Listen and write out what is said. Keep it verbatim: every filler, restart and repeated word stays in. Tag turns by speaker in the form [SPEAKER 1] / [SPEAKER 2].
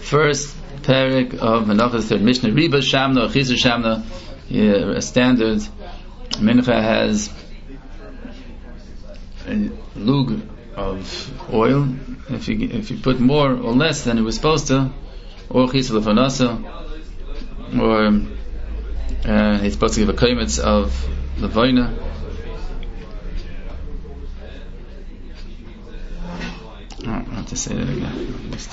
[SPEAKER 1] first parak of Menachos, third Mishnah. Riba Shamna, Chizur Shamna, yeah, a standard. Mincha has a lug of oil. If you if you put more or less than it was supposed to, or Chizur Lefanasa, or uh, he's supposed to give a kaimitz of Levina. I don't have to say that again.